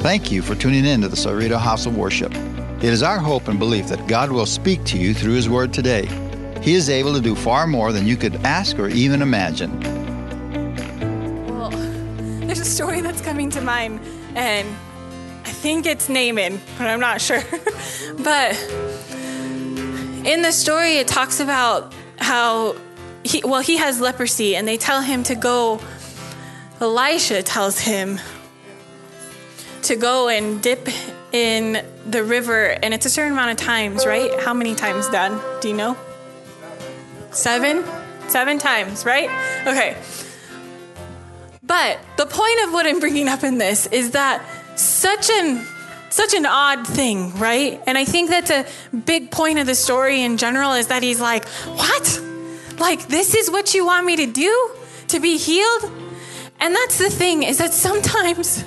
Thank you for tuning in to the Cerrito House of Worship. It is our hope and belief that God will speak to you through His Word today. He is able to do far more than you could ask or even imagine. Well, there's a story that's coming to mind, and I think it's Naaman, but I'm not sure. But in the story, it talks about how he has leprosy, and they tell him to go. Elisha tells him to go and dip in the river, and it's a certain amount of times, right? How many times, Dad? Do you know? 7? 7 times, right? Okay. But the point of what I'm bringing up in this is that such an odd thing, right? And I think that's a big point of the story in general is that he's like, what? Like, this is what you want me to do? To be healed? And that's the thing, is that sometimes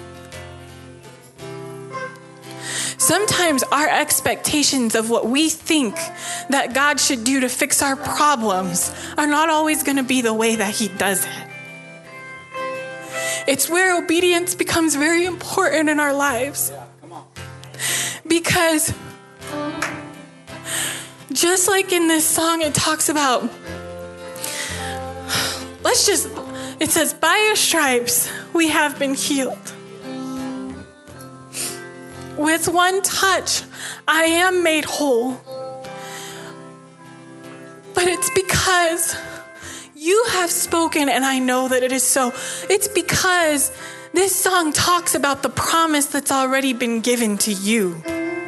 our expectations of what we think that God should do to fix our problems are not always going to be the way that He does it. It's where obedience becomes very important in our lives. Because just like in this song, it talks about, it says, by your stripes we have been healed. With one touch, I am made whole. But it's because you have spoken, and I know that it is so. It's because this song talks about the promise that's already been given to you.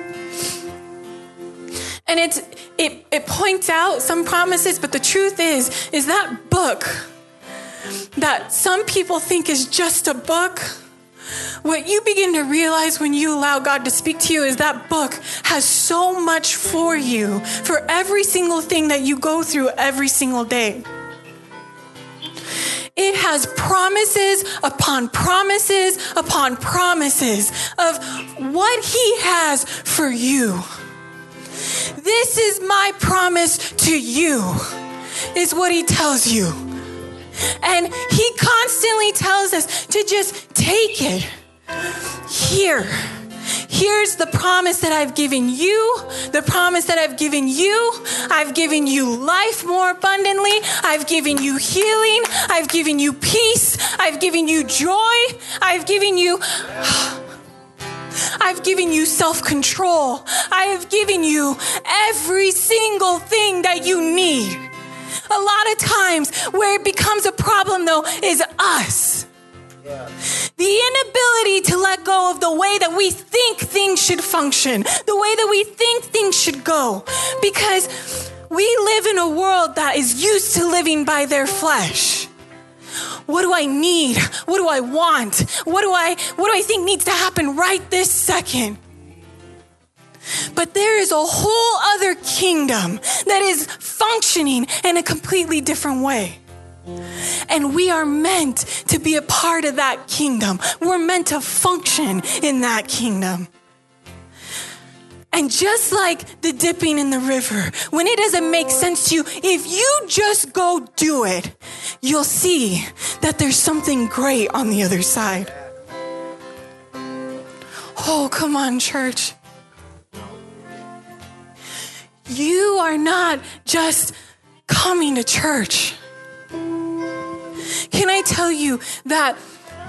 And it points out some promises, but the truth is that book that some people think is just a book, what you begin to realize when you allow God to speak to you is that book has so much for you, for every single thing that you go through every single day. It has promises upon promises upon promises of what He has for you. This is my promise to you, is what He tells you. And He constantly tells us to just take it. Here's the promise that I've given you, the promise that I've given you. I've given you life more abundantly. I've given you healing. I've given you peace. I've given you joy. I've given you self-control. I have given you every single thing that you need. A lot of times where it becomes a problem, though, is us. Yeah. The inability to let go of the way that we think things should function, the way that we think things should go. Because we live in a world that is used to living by their flesh. What do I need? What do I want? What do I think needs to happen right this second? But there is a whole other kingdom that is functioning in a completely different way. And we are meant to be a part of that kingdom. We're meant to function in that kingdom. And just like the dipping in the river, when it doesn't make sense to you, if you just go do it, you'll see that there's something great on the other side. Oh, come on, church. You are not just coming to church. Can I tell you that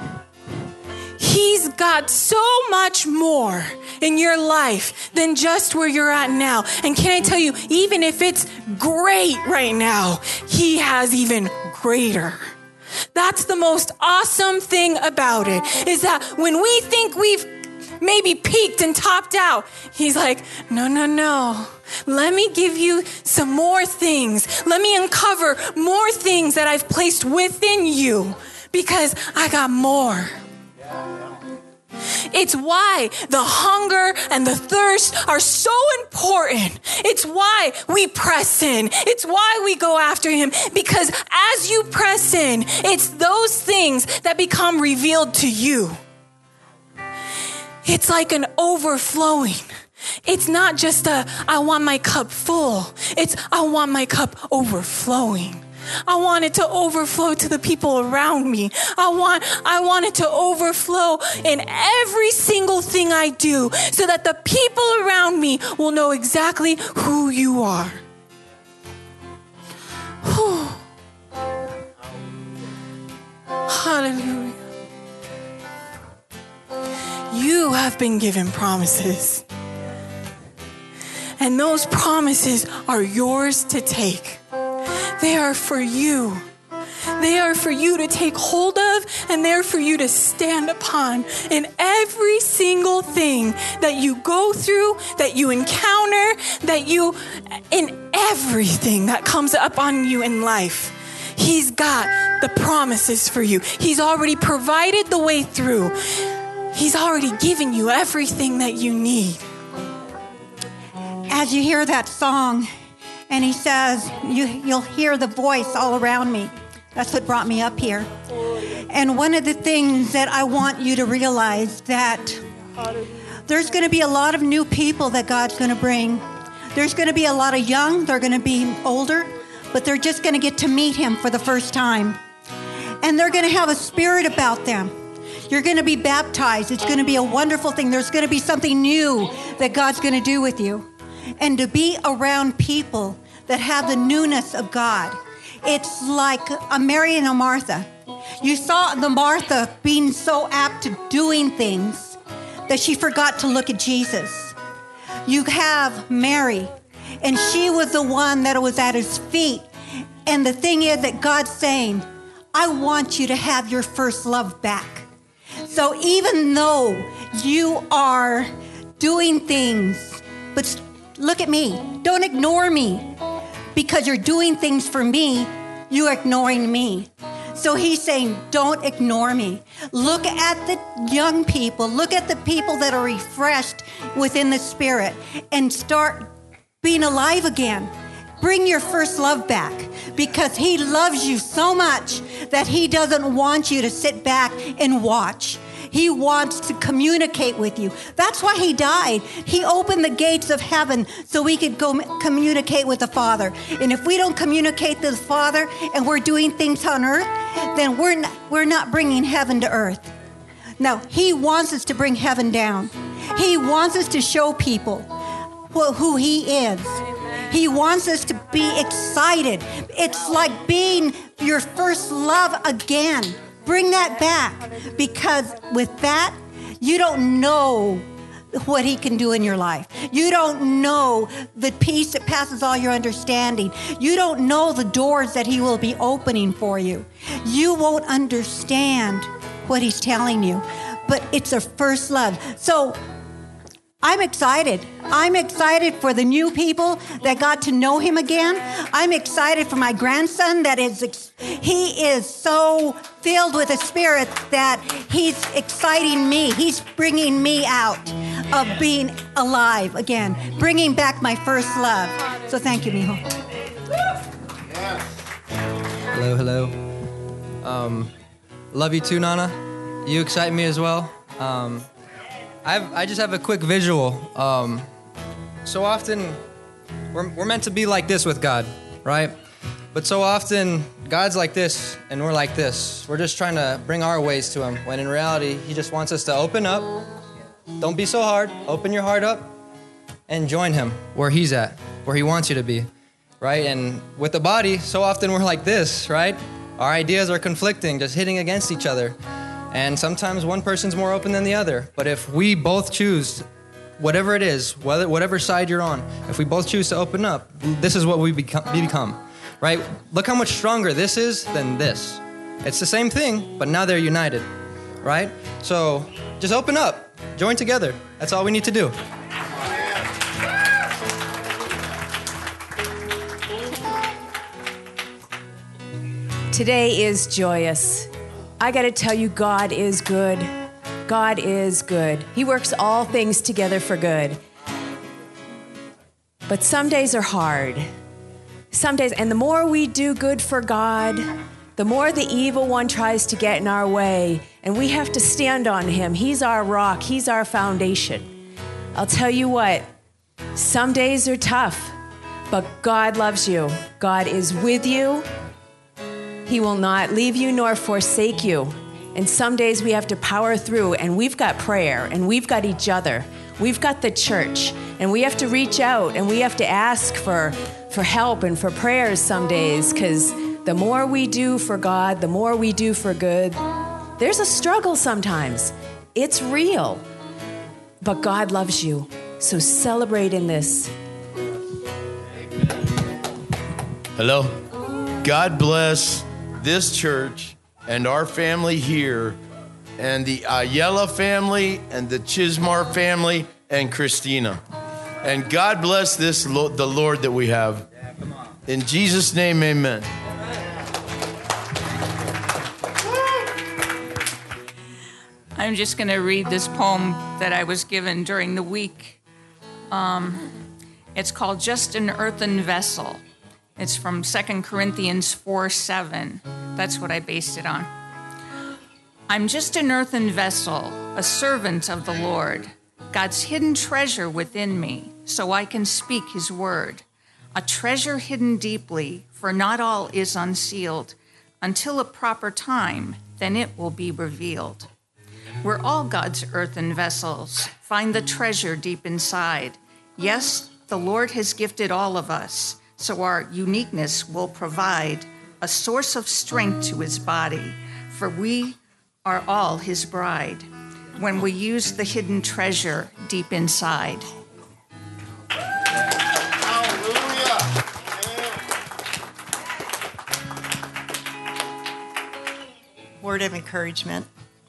He's got so much more in your life than just where you're at now? And can I tell you, even if it's great right now, He has even greater. That's the most awesome thing about it, is that when we think we've maybe peaked and topped out, He's like, no. Let me give you some more things. Let me uncover more things that I've placed within you, because I got more. It's why the hunger and the thirst are so important. It's why we press in. It's why we go after Him, because as you press in, it's those things that become revealed to you. It's like an overflowing. It's not just I want my cup full. It's I want my cup overflowing. I want it to overflow to the people around me. I want it to overflow in every single thing I do so that the people around me will know exactly who you are. Whew. Hallelujah. You have been given promises. And those promises are yours to take. They are for you. They are for you to take hold of, and they're for you to stand upon in every single thing that you go through, that you encounter, in everything that comes up on you in life. He's got the promises for you. He's already provided the way through. He's already given you everything that you need. As you hear that song, and he says, you'll hear the voice all around me. That's what brought me up here. And one of the things that I want you to realize that there's going to be a lot of new people that God's going to bring. There's going to be a lot of young, they're going to be older, but they're just going to get to meet him for the first time. And they're going to have a spirit about them. You're going to be baptized. It's going to be a wonderful thing. There's going to be something new that God's going to do with you. And to be around people that have the newness of God. It's like a Mary and a Martha. You saw the Martha being so apt to doing things that she forgot to look at Jesus. You have Mary, and she was the one that was at his feet. And the thing is that God's saying, I want you to have your first love back. So even though you are doing things, but look at me, don't ignore me. Because you're doing things for me, you're ignoring me. So he's saying, don't ignore me. Look at the young people. Look at the people that are refreshed within the Spirit and start being alive again. Bring your first love back because he loves you so much that he doesn't want you to sit back and watch. He wants to communicate with you. That's why he died. He opened the gates of heaven so we could go communicate with the Father. And if we don't communicate to the Father and we're doing things on earth, then we're not bringing heaven to earth. No, he wants us to bring heaven down. He wants us to show people who he is. He wants us to be excited. It's like being your first love again. Bring that back, because with that, you don't know what he can do in your life. You don't know the peace that passes all your understanding. You don't know the doors that he will be opening for you. You won't understand what he's telling you, but it's a first love. So I'm excited. I'm excited for the new people that got to know him again. I'm excited for my grandson he is so filled with the Spirit that he's exciting me. He's bringing me out of being alive again, bringing back my first love. So thank you, Mijo. Hello. Love you too, Nana. You excite me as well. I just have a quick visual. So often, we're meant to be like this with God, right? But so often, God's like this, and we're like this. We're just trying to bring our ways to him, when in reality, he just wants us to open up. Don't be so hard. Open your heart up and join him where he's at, where he wants you to be, right? And with the body, so often we're like this, right? Our ideas are conflicting, just hitting against each other. And sometimes one person's more open than the other. But if we both choose, whatever it is, whatever side you're on, if we both choose to open up, this is what we become, right? Look how much stronger this is than this. It's the same thing, but now they're united, right? So just open up, join together. That's all we need to do. Today is joyous. I got to tell you, God is good. God is good. He works all things together for good. But some days are hard. Some days, and the more we do good for God, the more the evil one tries to get in our way, and we have to stand on him. He's our rock. He's our foundation. I'll tell you what, some days are tough, but God loves you. God is with you. He will not leave you nor forsake you. And some days we have to power through, and we've got prayer, and we've got each other. We've got the church, and we have to reach out, and we have to ask for help and for prayers some days, because the more we do for God, the more we do for good. There's a struggle sometimes. It's real. But God loves you. So celebrate in this. Hello. God bless this church and our family here, and the Ayala family and the Chismar family and Christina. And God bless the Lord that we have. In Jesus' name, amen. I'm just going to read this poem that I was given during the week. It's called Just an Earthen Vessel. It's from 2 Corinthians 4:7. That's what I based it on. I'm just an earthen vessel, a servant of the Lord, God's hidden treasure within me, so I can speak his word. A treasure hidden deeply, for not all is unsealed. Until a proper time, then it will be revealed. We're all God's earthen vessels. Find the treasure deep inside. Yes, the Lord has gifted all of us, so our uniqueness will provide a source of strength to his body, for we are all his bride when we use the hidden treasure deep inside. Hallelujah. Word of encouragement.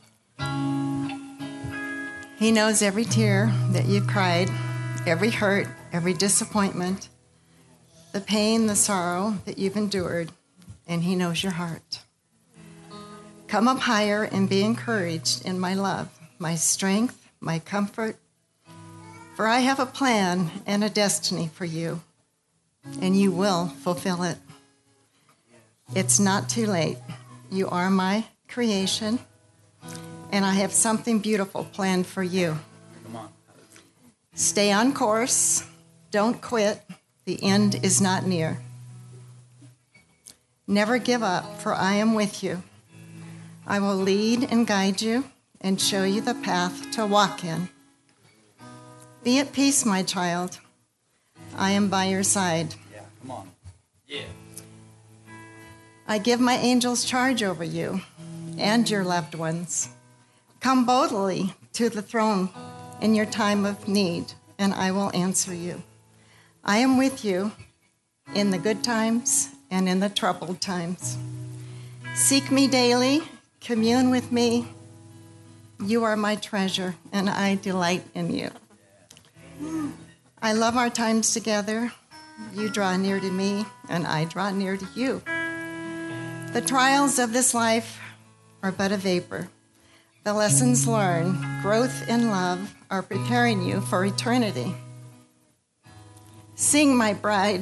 He knows every tear that you've cried, every hurt, every disappointment, the pain, the sorrow that you've endured, and he knows your heart. Come up higher and be encouraged in my love, my strength, my comfort, for I have a plan and a destiny for you, and you will fulfill it. It's not too late. You are my creation, and I have something beautiful planned for you. Stay on course. Don't quit. The end is not near. Never give up, for I am with you. I will lead and guide you and show you the path to walk in. Be at peace, my child. I am by your side. Yeah, come on. Yeah. I give my angels charge over you and your loved ones. Come boldly to the throne in your time of need, and I will answer you. I am with you in the good times and in the troubled times. Seek me daily, commune with me. You are my treasure, and I delight in you. I love our times together. You draw near to me, and I draw near to you. The trials of this life are but a vapor. The lessons learned, growth in love, are preparing you for eternity. Sing, my bride.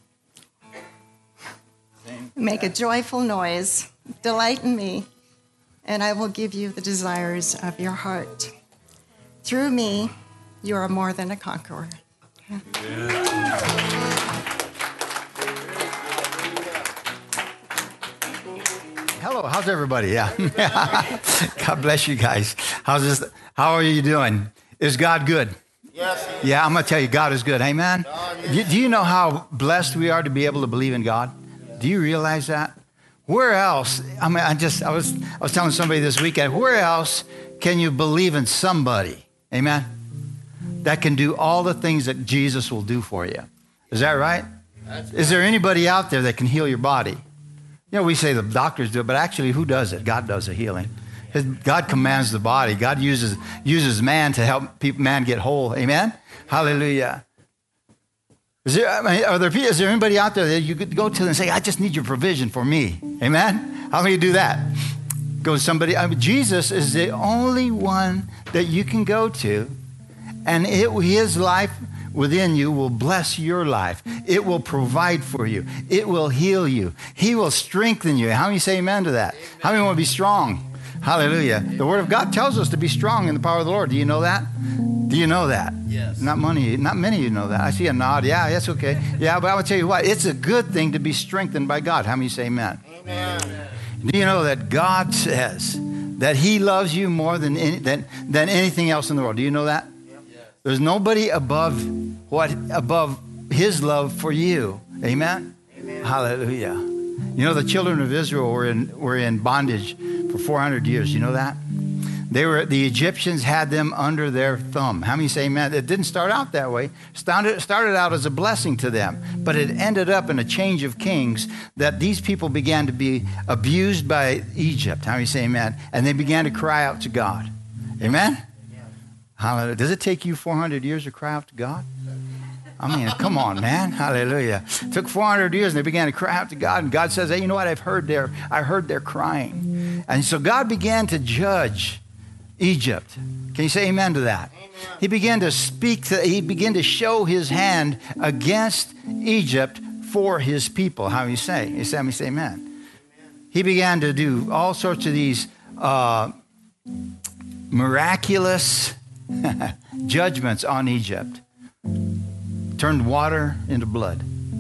Make a joyful noise. Delight in me, and I will give you the desires of your heart. Through me, you are more than a conqueror. Hello, how's everybody? Yeah. God bless you guys. How are you doing? Is God good? Yes. Yeah, I'm going to tell you, God is good. Amen. Do you know how blessed we are to be able to believe in God? Do you realize that? Where else? I mean, I was telling somebody this weekend, where else can you believe in somebody? Amen. That can do all the things that Jesus will do for you. Is that right? Is there anybody out there that can heal your body? You know, we say the doctors do it, but actually who does it? God does the healing. God commands the body. God uses man to help man get whole. Amen? Hallelujah. Is there anybody out there that you could go to and say, I just need your provision for me? Amen? How many do that? Go to somebody. Jesus is the only one that you can go to, and his life within you will bless your life. It will provide for you. It will heal you. He will strengthen you. How many say amen to that? How many want to be strong? Hallelujah. The Word of God tells us to be strong in the power of the Lord. Do you know that? Do you know that? Yes. Not many of you know that. I see a nod. Yeah, that's okay. Yeah, but I would tell you what, it's a good thing to be strengthened by God. How many say amen? Amen. Do you know that God says that he loves you more than anything else in the world? Do you know that? There's nobody above his love for you. Amen? Hallelujah. You know, the children of Israel were in bondage for 400 years. You know that? The Egyptians had them under their thumb. How many say amen? It didn't start out that way. Started out as a blessing to them, but it ended up in a change of kings that these people began to be abused by Egypt. How many say amen? And they began to cry out to God. Amen? Hallelujah. Does it take you 400 years to cry out to God? I mean, come on, man. Hallelujah. It took 400 years and they began to cry out to God. And God says, hey, you know what? I heard their crying. And so God began to judge Egypt. Can you say amen to that? Amen. He began to show his hand against Egypt for his people. How do you say? You say, amen. Amen. He began to do all sorts of these miraculous judgments on Egypt. Turned water into blood.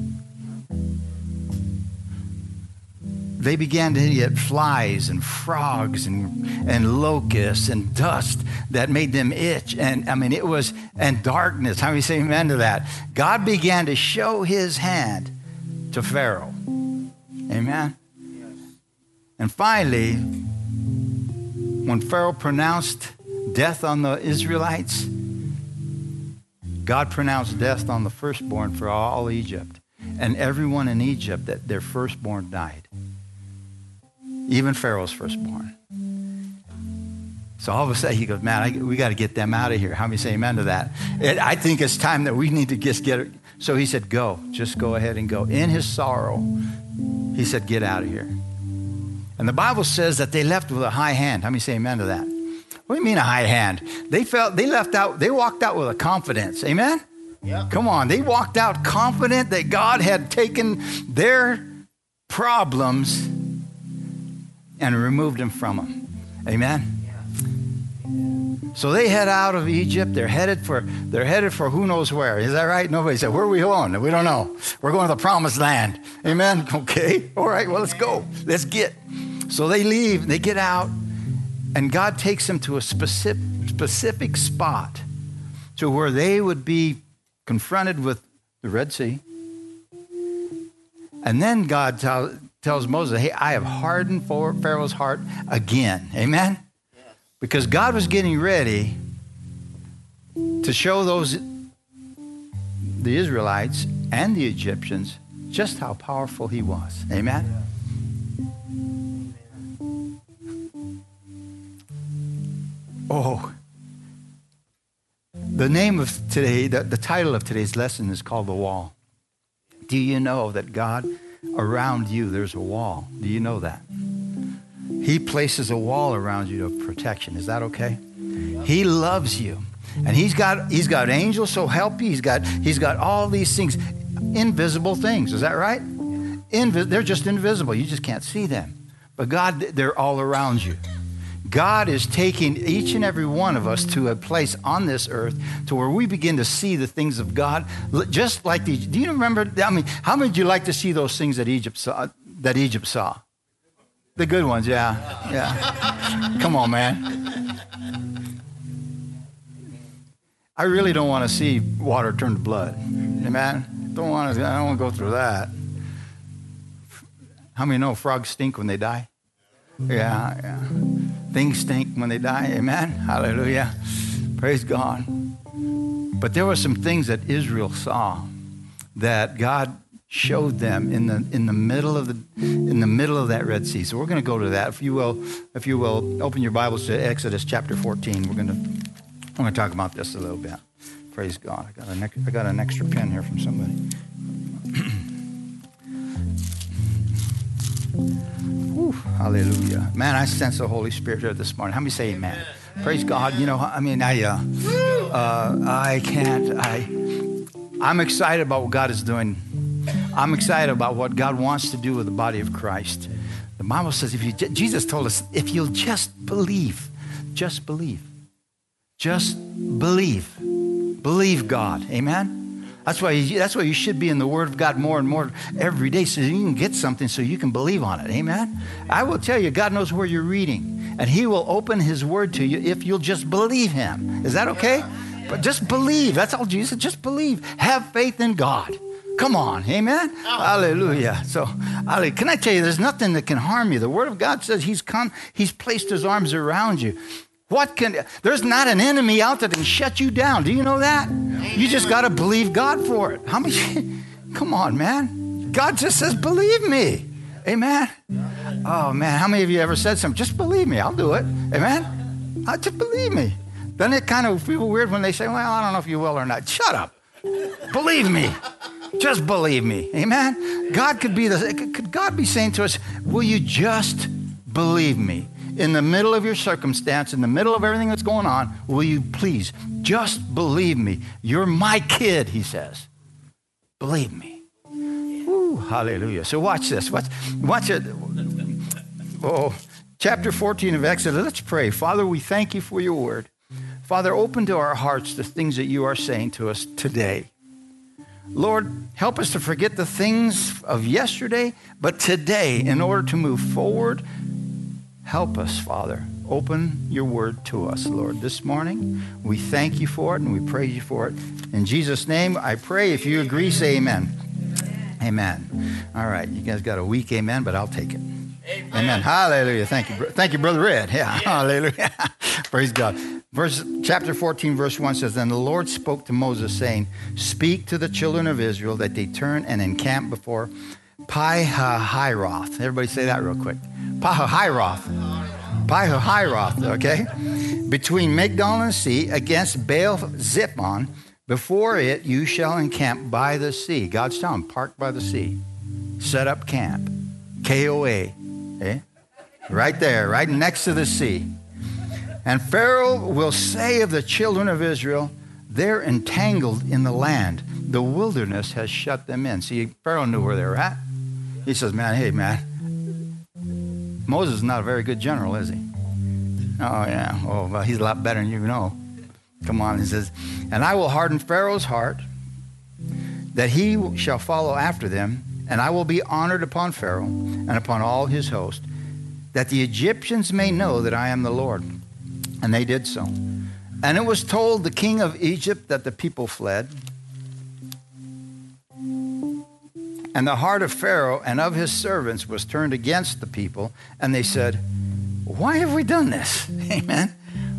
They began to get flies and frogs and locusts and dust that made them itch. And and darkness. How many say amen to that? God began to show his hand to Pharaoh. Amen. And finally, when Pharaoh pronounced death on the Israelites, God pronounced death on the firstborn for all Egypt. And everyone in Egypt, that their firstborn died. Even Pharaoh's firstborn. So all of a sudden he goes, man, we got to get them out of here. How many say amen to that? I think it's time that we need to just get it. So he said, go. Just go ahead and go. In his sorrow, he said, get out of here. And the Bible says that they left with a high hand. How many say amen to that? What do you mean a high hand? They walked out with a confidence. Amen? Yeah. Come on. They walked out confident that God had taken their problems and removed them from them. Amen? So they head out of Egypt. They're headed for who knows where. Is that right? Nobody said, where are we going? We don't know. We're going to the promised land. Amen? Okay. All right. Well, let's go. Let's get. So they leave. They get out. And God takes them to a specific spot to where they would be confronted with the Red Sea. And then God tells Moses, hey, I have hardened Pharaoh's heart again. Amen? Yes. Because God was getting ready to show the Israelites and the Egyptians just how powerful he was. Amen? Yeah. Oh, the name of today, the title of today's lesson is called The Wall. Do you know that God, around you, there's a wall? Do you know that? He places a wall around you of protection. Is that okay? He loves you. And he's got angels so help you. He's got all these things, invisible things. Is that right? They're just invisible. You just can't see them. But God, they're all around you. God is taking each and every one of us to a place on this earth to where we begin to see the things of God. Just like do you remember? I mean, how many would you like to see those things that Egypt saw? The good ones, yeah. Come on, man. I really don't want to see water turn to blood. Amen. I don't want to go through that. How many know frogs stink when they die? Yeah. Things stink when they die. Amen. Hallelujah. Praise God. But there were some things that Israel saw that God showed them in the middle of that Red Sea. So we're going to go to that. If you will, open your Bibles to Exodus chapter 14. We're going to talk about this a little bit. Praise God. I got an extra pen here from somebody. Whew, hallelujah. Man, I sense the Holy Spirit here this morning. How many say amen? Praise God. You know, I mean, I'm excited about what God is doing. I'm excited about what God wants to do with the body of Christ. The Bible says, Jesus told us, if you'll just believe, Just believe. Believe God. Amen? That's why you should be in the Word of God more and more every day so you can get something so you can believe on it. Amen? I will tell you, God knows where you're reading, and He will open His Word to you if you'll just believe Him. Is that okay? But just believe. That's all Jesus. Just believe. Have faith in God. Come on. Amen? Hallelujah. So, can I tell you, there's nothing that can harm you. The Word of God says He's come. He's placed His arms around you. There's not an enemy out there that can shut you down. Do you know that? You just got to believe God for it. Come on, man. God just says, believe me. Amen? Oh, man. How many of you ever said something? Just believe me. I'll do it. Amen? Just believe me. Doesn't it kind of feel weird when they say, well, I don't know if you will or not. Shut up. Believe me. Just believe me. Amen? Could God be saying to us, will you just believe me? In the middle of your circumstance, in the middle of everything that's going on, will you please just believe me? You're my kid, He says. Believe me. Ooh, hallelujah. So watch this. Watch it. Oh, chapter 14 of Exodus. Let's pray. Father, we thank you for your word. Father, open to our hearts the things that you are saying to us today. Lord, help us to forget the things of yesterday, but today, in order to move forward, help us, Father. Open your word to us, Lord, this morning. We thank you for it and we praise you for it. In Jesus' name, I pray. If you agree, say amen. Amen. All right. You guys got a weak amen, but I'll take it. Amen. Hallelujah. Thank you. Thank you, Brother Red. Yeah. Hallelujah. Praise God. Chapter 14, verse 1 says, Then the Lord spoke to Moses, saying, Speak to the children of Israel that they turn and encamp before Pi-hahiroth. Everybody say that real quick. Pi-hahiroth, okay? Between Migdol and the sea, against Baal-Ziphon, before it you shall encamp by the sea. God's telling them, park by the sea. Set up camp. KOA. Okay? Right there, right next to the sea. And Pharaoh will say of the children of Israel, they're entangled in the land. The wilderness has shut them in. See, Pharaoh knew where they were at. He says, hey, man, Moses is not a very good general, is he? Oh, yeah. Oh, well, he's a lot better than you know. Come on, he says, and I will harden Pharaoh's heart, that he shall follow after them, and I will be honored upon Pharaoh and upon all his host, that the Egyptians may know that I am the Lord. And they did so. And it was told the king of Egypt that the people fled. And the heart of Pharaoh and of his servants was turned against the people. And they said, why have we done this? Amen.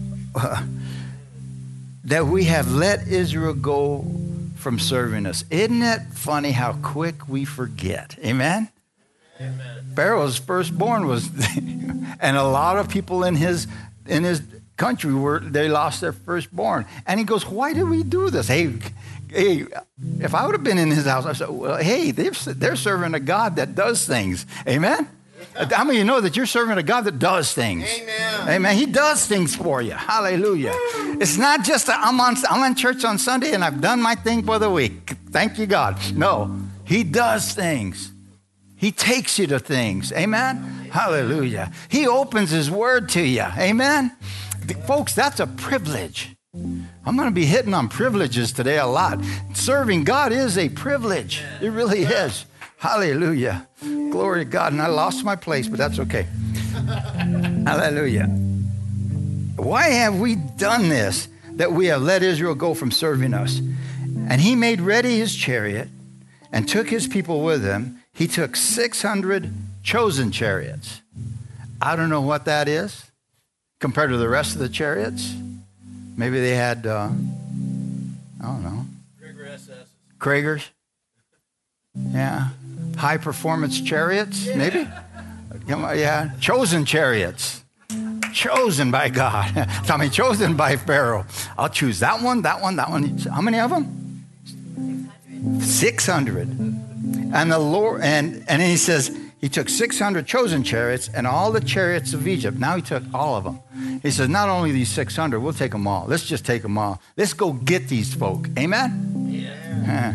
That we have let Israel go from serving us. Isn't it funny how quick we forget? Amen. Amen. Pharaoh's firstborn was, and a lot of people in his country they lost their firstborn. And he goes, why did we do this? Hey, if I would have been in his house, I said, well, hey, they're serving a God that does things. Amen? How many of you know that you're serving a God that does things? Amen. Amen. He does things for you. Hallelujah. It's not just I'm in church on Sunday and I've done my thing for the week. Thank you, God. No, he does things. He takes you to things. Amen? Hallelujah. He opens his word to you. Amen? Folks, that's a privilege. I'm going to be hitting on privileges today a lot. Serving God is a privilege. It really is. Hallelujah. Glory to God. And I lost my place, but that's okay. Hallelujah. Why have we done this, that we have let Israel go from serving us? And he made ready his chariot and took his people with him. He took 600 chosen chariots. I don't know what that is compared to the rest of the chariots. Maybe they had, I don't know. Kragers. Yeah. High performance chariots, maybe? Yeah. Chosen chariots. Chosen by God. Chosen by Pharaoh. I'll choose that one, that one, that one. How many of them? 600. And the Lord, and then he says, he took 600 chosen chariots and all the chariots of Egypt. Now he took all of them. He says, not only these 600, we'll take them all. Let's just take them all. Let's go get these folk. Amen? Yeah.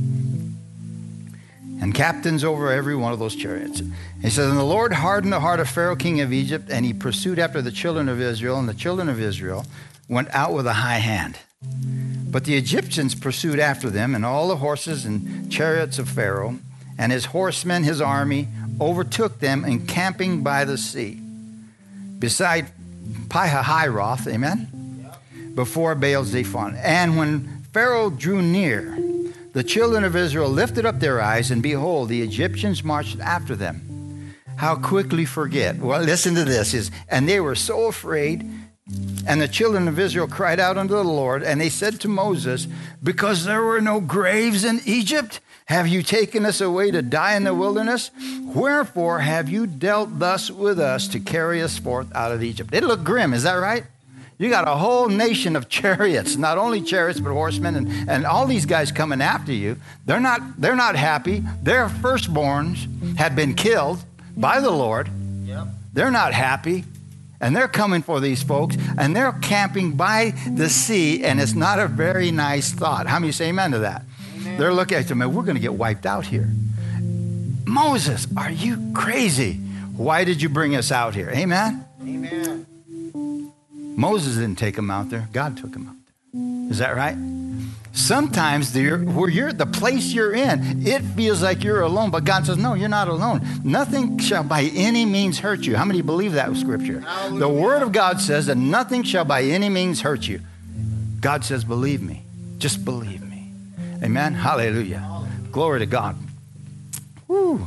And captains over every one of those chariots. He says, and the Lord hardened the heart of Pharaoh, king of Egypt, and he pursued after the children of Israel. And the children of Israel went out with a high hand. But the Egyptians pursued after them, and all the horses and chariots of Pharaoh, and his horsemen, his army, overtook them encamping by the sea, beside Pi-hahiroth, amen, before Baal-zephon. And when Pharaoh drew near, the children of Israel lifted up their eyes, and behold, the Egyptians marched after them. How quickly forget. Well, listen to this. And they were so afraid, and the children of Israel cried out unto the Lord, and they said to Moses, because there were no graves in Egypt, have you taken us away to die in the wilderness? Wherefore have you dealt thus with us to carry us forth out of Egypt? It looked grim, is that right? You got a whole nation of chariots, not only chariots, but horsemen, and all these guys coming after you. They're not happy. Their firstborns had been killed by the Lord. Yep. They're not happy. And they're coming for these folks, and they're camping by the sea, and it's not a very nice thought. How many say amen to that? Amen. They're looking at them, man, we're going to get wiped out here. Moses, are you crazy? Why did you bring us out here? Amen? Amen. Moses didn't take them out there. God took them out there. Is that right? Sometimes the place you're in, it feels like you're alone, but God says, no, you're not alone. Nothing shall by any means hurt you. How many believe that with Scripture? Hallelujah. The Word of God says that nothing shall by any means hurt you. God says, believe me. Just believe me. Amen? Hallelujah. Glory to God. Woo.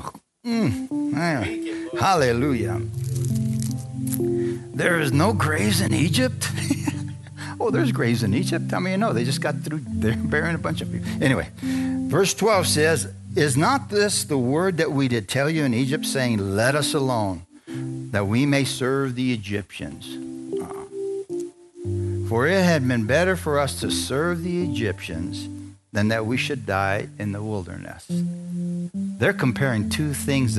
Hallelujah. There is no graves in Egypt. Oh, there's graves in Egypt. How many know? They just got through burying a bunch of people. Anyway, verse 12 says, is not this the word that we did tell you in Egypt, saying, let us alone, that we may serve the Egyptians? For it had been better for us to serve the Egyptians than that we should die in the wilderness. They're comparing two things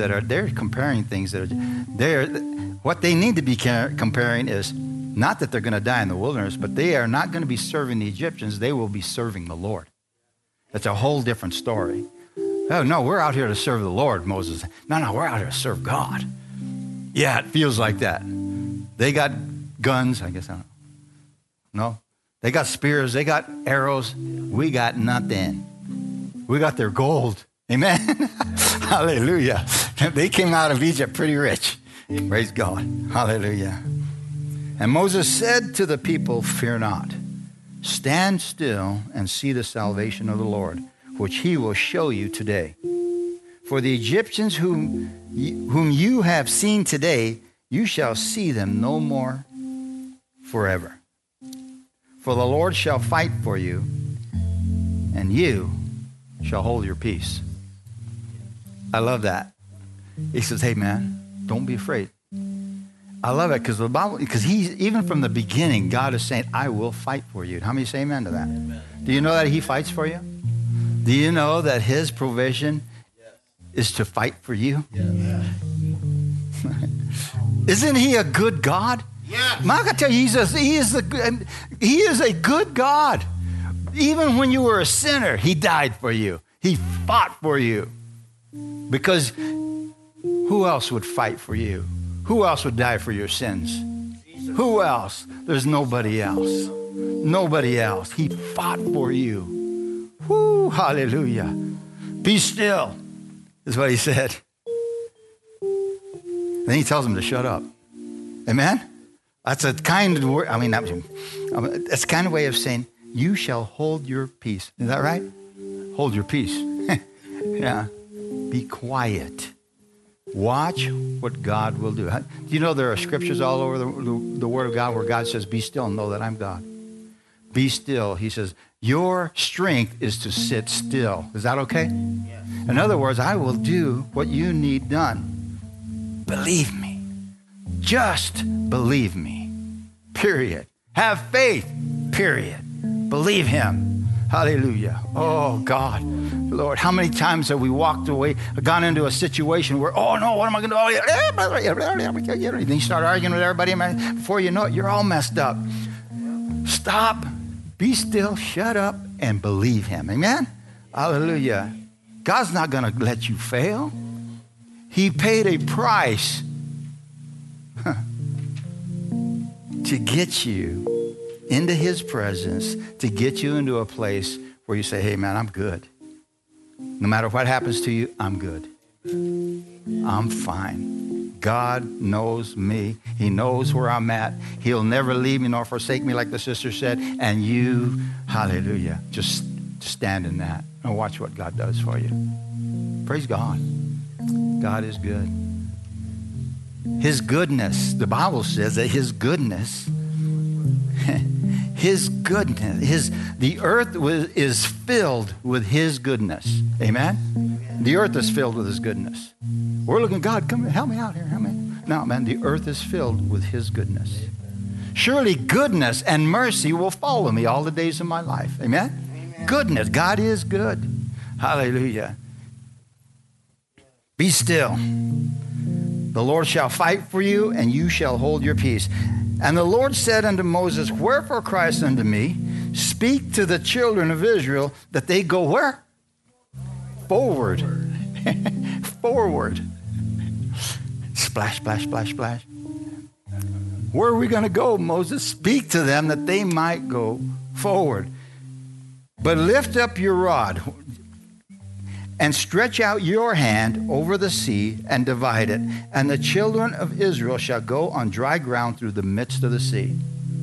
what they need to be comparing is not that they're going to die in the wilderness, but they are not going to be serving the Egyptians. They will be serving the Lord. That's a whole different story. Oh, no, we're out here to serve the Lord, Moses. No, we're out here to serve God. Yeah, it feels like that. They got guns, I guess. I don't know. No, they got spears. They got arrows. We got nothing. We got their gold. Amen. Hallelujah. They came out of Egypt pretty rich. Praise God. Hallelujah. And Moses said to the people, fear not. Stand still and see the salvation of the Lord, which he will show you today. For the Egyptians whom you have seen today, you shall see them no more forever. For the Lord shall fight for you, and you shall hold your peace. I love that. He says, hey man, don't be afraid. I love it because the Bible, because even from the beginning, God is saying, I will fight for you. How many say amen to that? Amen. Do you know that he fights for you? Do you know that his provision is to fight for you? Yes. Isn't he a good God? Yes. I can tell you, he is a good God. Even when you were a sinner, he died for you. He fought for you. Because who else would fight for you? Who else would die for your sins? Who else? There's nobody else. Nobody else. He fought for you. Woo, hallelujah. Be still, is what he said. Then he tells them to shut up. Amen? That's a kind of word. That's a kind of way of saying, you shall hold your peace. Is that right? Hold your peace. Yeah. Be quiet. Watch what God will do. Do you know there are scriptures all over the Word of God where God says, be still and know that I'm God. Be still. He says, your strength is to sit still. Is that okay? Yes. In other words, I will do what you need done. Believe me. Just believe me. Period. Have faith. Period. Believe him. Hallelujah. Oh, God. Lord, how many times have we walked away, gone into a situation where, oh, no, what am I going to do? Then you start arguing with everybody. Before you know it, you're all messed up. Stop, be still, shut up, and believe him. Amen? Hallelujah. God's not going to let you fail. He paid a price to get you into his presence to get you into a place where you say, hey, man, I'm good. No matter what happens to you, I'm good. I'm fine. God knows me. He knows where I'm at. He'll never leave me nor forsake me, like the sister said. And you, hallelujah, just stand in that and watch what God does for you. Praise God. God is good. His goodness, the Bible says that his goodness, the earth is filled with his goodness. Amen? The earth is filled with his goodness. We're looking, God, come help me out here. Help me. No, man, the earth is filled with his goodness. Surely goodness and mercy will follow me all the days of my life. Amen? Goodness. God is good. Hallelujah. Be still. The Lord shall fight for you, and you shall hold your peace. And the Lord said unto Moses, wherefore criest unto me? Speak to the children of Israel that they go where? Forward. Forward. Splash, splash, splash, splash. Where are we going to go, Moses? Speak to them that they might go forward. But lift up your rod and stretch out your hand over the sea and divide it. And the children of Israel shall go on dry ground through the midst of the sea.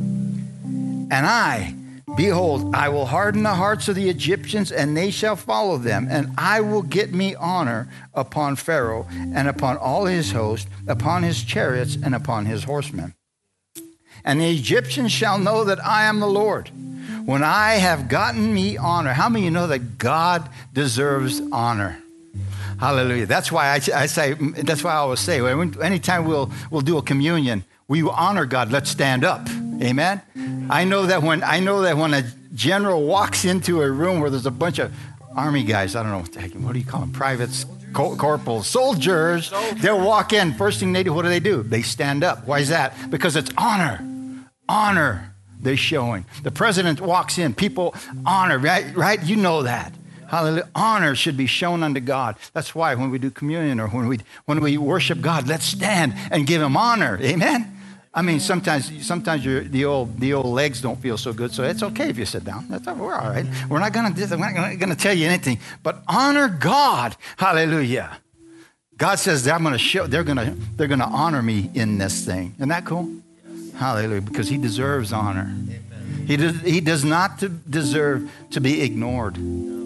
And I, behold, I will harden the hearts of the Egyptians, and they shall follow them. And I will get me honor upon Pharaoh and upon all his host, upon his chariots and upon his horsemen. And the Egyptians shall know that I am the Lord, when I have gotten me honor. How many of you know that God deserves honor? Hallelujah. That's why I say, that's why I always say, anytime we'll do a communion, we honor God. Let's stand up. Amen. I know that when a general walks into a room where there's a bunch of army guys, I don't know what do you call them? Privates, corporals, soldiers. They'll walk in. First thing they do, what do? They stand up. Why is that? Because it's honor. Honor they're showing. The president walks in. People honor, right? You know that. Hallelujah. Honor should be shown unto God. That's why when we do communion or when we worship God, let's stand and give him honor. Amen. I mean, sometimes the old legs don't feel so good, so it's okay if you sit down. We're all right. We're not going to tell you anything, but honor God. Hallelujah. God says that I'm going to show. They're going to honor me in this thing. Isn't that cool? Hallelujah. Because he deserves honor. He does not deserve to be ignored.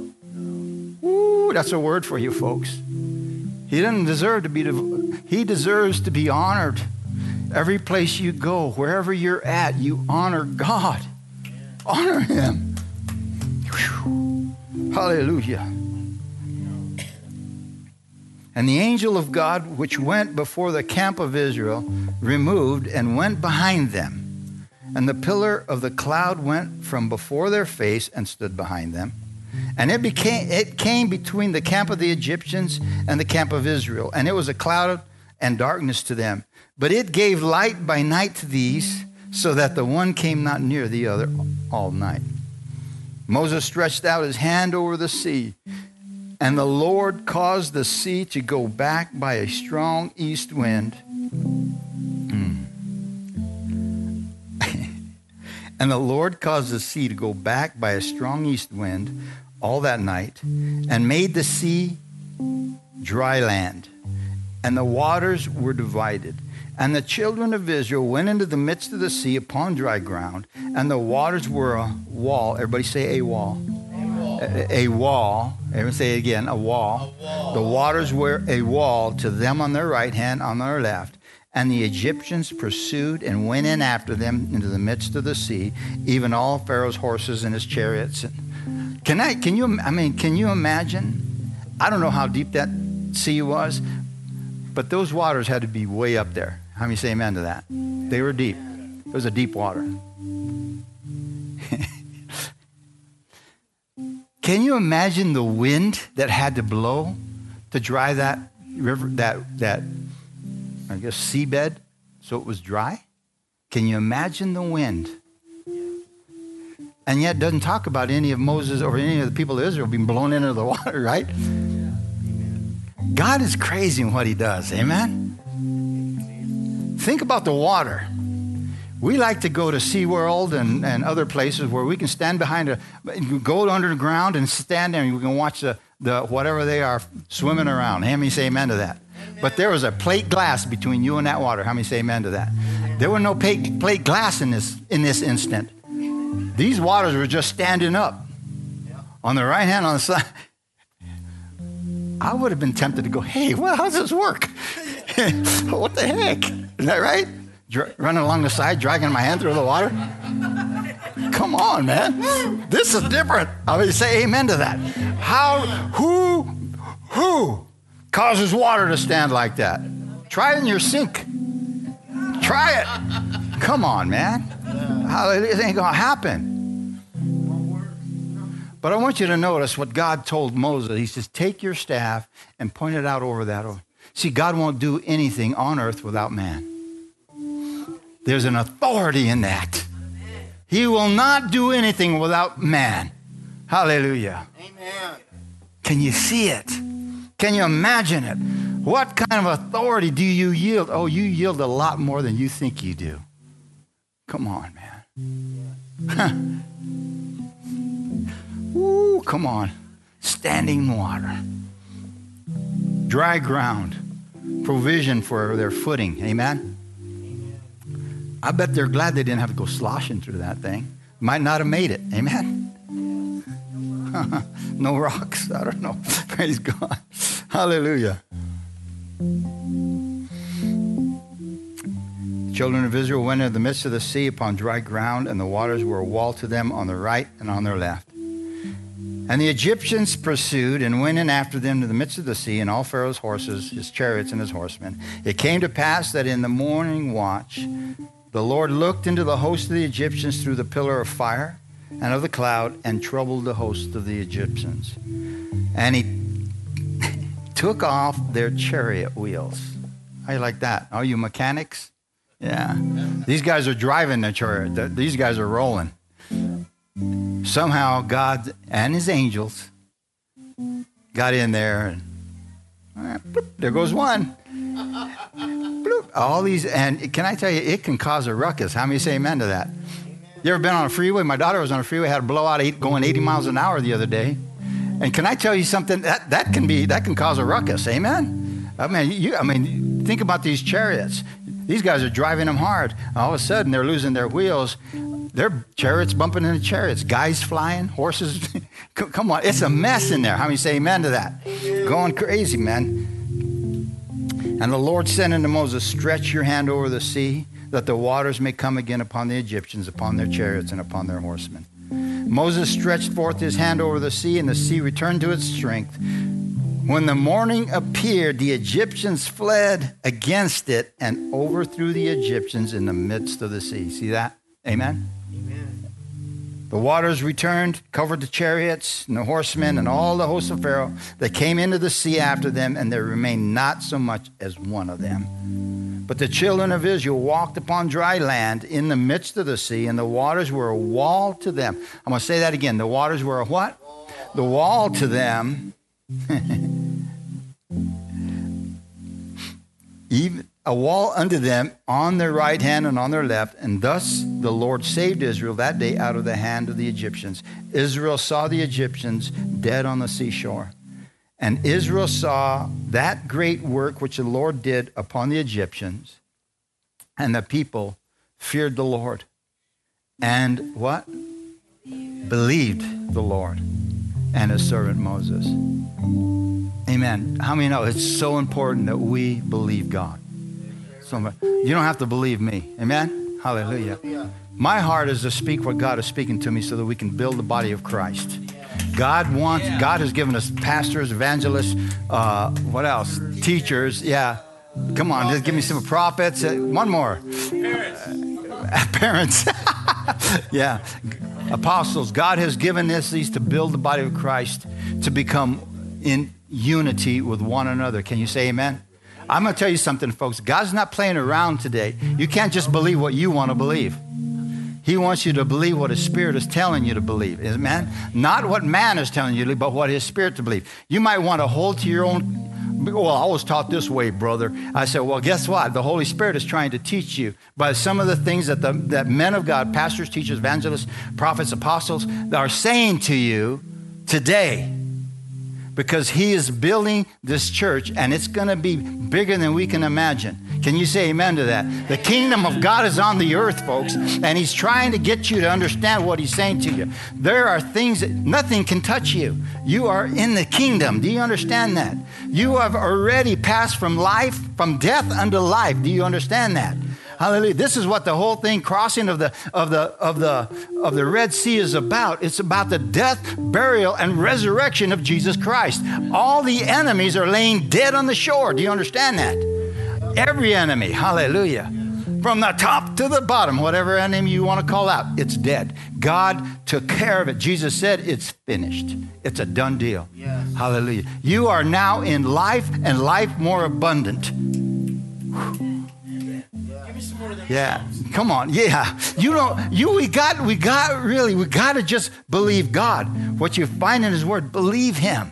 Ooh, that's a word for you folks. He doesn't deserve to be. He deserves to be honored. Every place you go, wherever you're at, you honor God. Honor him. Whew. Hallelujah. And the angel of God, which went before the camp of Israel, removed and went behind them. And the pillar of the cloud went from before their face and stood behind them. And it came between the camp of the Egyptians and the camp of Israel. And it was a cloud and darkness to them. But it gave light by night to these, so that the one came not near the other all night. Moses stretched out his hand over the sea, and the Lord caused the sea to go back by a strong east wind. And the Lord caused the sea to go back by a strong east wind all that night, and made the sea dry land, and the waters were divided. And the children of Israel went into the midst of the sea upon dry ground, and the waters were a wall. Everybody say a wall. A wall. Everyone say it again, a wall. The waters were a wall to them on their right hand, on their left. And the Egyptians pursued and went in after them into the midst of the sea, even all Pharaoh's horses and his chariots. Can you imagine? I don't know how deep that sea was, but those waters had to be way up there. How many say amen to that? They were deep. It was a deep water. Can you imagine the wind that had to blow to dry that river, that I guess seabed, so it was dry? Can you imagine the wind? And yet it doesn't talk about any of Moses or any of the people of Israel being blown into the water, right? God is crazy in what he does. Amen? Think about the water. We like to go to SeaWorld and other places where we can stand behind go underground and stand there and we can watch the whatever they are swimming around. How many say amen to that? Amen. But there was a plate glass between you and that water. How many say amen to that? There was no plate glass in this instant. These waters were just standing up on the right hand, on the side. I would have been tempted to go, hey, well, how does this work? What the heck? Is that right? Running along the side, dragging my hand through the water? Come on, man. This is different. I would say amen to that. Who causes water to stand like that? Try it in your sink. Try it. Come on, man. It ain't going to happen. But I want you to notice what God told Moses. He says, take your staff and point it out over that. See, God won't do anything on earth without man. There's an authority in that. He will not do anything without man. Hallelujah. Amen. Can you see it? Can you imagine it? What kind of authority do you yield? Oh, you yield a lot more than you think you do. Come on, man. Ooh, come on. Standing water. Dry ground. Provision for their footing. Amen? I bet they're glad they didn't have to go sloshing through that thing. Might not have made it. Amen? No rocks. I don't know. Praise God. Hallelujah. The children of Israel went into the midst of the sea upon dry ground, and the waters were a wall to them on the right and on their left. And the Egyptians pursued and went in after them to the midst of the sea, and all Pharaoh's horses, his chariots, and his horsemen. It came to pass that in the morning watch, the Lord looked into the host of the Egyptians through the pillar of fire and of the cloud, and troubled the host of the Egyptians. And he took off their chariot wheels. How you like that? Are you mechanics? Yeah. These guys are driving the chariot. These guys are rolling. Somehow God and his angels got in there, and bloop, there goes one. Bloop, all these, and can I tell you, it can cause a ruckus. How many say amen to that? You ever been on a freeway? My daughter was on a freeway, had a blowout going 80 miles an hour the other day. And can I tell you something? That can cause a ruckus. Amen? I mean, think about these chariots. These guys are driving them hard. All of a sudden, they're losing their wheels. Their chariots bumping into chariots. Guys flying, horses. Come on, it's a mess in there. How many say amen to that? Going crazy, man. And the Lord said unto Moses, stretch your hand over the sea, that the waters may come again upon the Egyptians, upon their chariots, and upon their horsemen. Moses stretched forth his hand over the sea, and the sea returned to its strength. When the morning appeared, the Egyptians fled against it and overthrew the Egyptians in the midst of the sea. See that? Amen? Amen. The waters returned, covered the chariots and the horsemen and all the hosts of Pharaoh. They came into the sea after them, and there remained not so much as one of them. But the children of Israel walked upon dry land in the midst of the sea, and the waters were a wall to them. I'm going to say that again. The waters were a what? The wall to them. Even a wall unto them on their right hand and on their left. And thus the Lord saved Israel that day out of the hand of the Egyptians. Israel saw the Egyptians dead on the seashore. And Israel saw that great work which the Lord did upon the Egyptians. And the people feared the Lord. And what? Believed the Lord and his servant Moses. Amen. How many know it's so important that we believe God? So you don't have to believe me. Amen? Hallelujah. My heart is to speak what God is speaking to me so that we can build the body of Christ. God has given us pastors, evangelists, what else? Teachers. Yeah. Come on, just give me some prophets. One more. Parents. Yeah. Apostles. God has given these to build the body of Christ, to become in unity with one another. Can you say amen? I'm going to tell you something, folks. God's not playing around today. You can't just believe what you want to believe. He wants you to believe what his Spirit is telling you to believe. Amen? Not what man is telling you to believe, but what his Spirit to believe. You might want to hold to your own well, I was taught this way, brother. I said, well, guess what? The Holy Spirit is trying to teach you by some of the things that that men of God, pastors, teachers, evangelists, prophets, apostles, are saying to you today. Because he is building this church, and it's going to be bigger than we can imagine. Can you say amen to that? The kingdom of God is on the earth, folks, and he's trying to get you to understand what he's saying to you. There are things that nothing can touch you. You are in the kingdom. Do you understand that? You have already passed from death unto life. Do you understand that? Hallelujah. This is what the whole thing, crossing of the Red Sea is about. It's about the death, burial, and resurrection of Jesus Christ. All the enemies are laying dead on the shore. Do you understand that? Every enemy. Hallelujah. From the top to the bottom, whatever enemy you want to call out, it's dead. God took care of it. Jesus said it's finished. It's a done deal. Yes. Hallelujah. You are now in life, and life more abundant. Whew. Yeah, come on. Yeah, we got to just believe God. What you find in his word, believe him,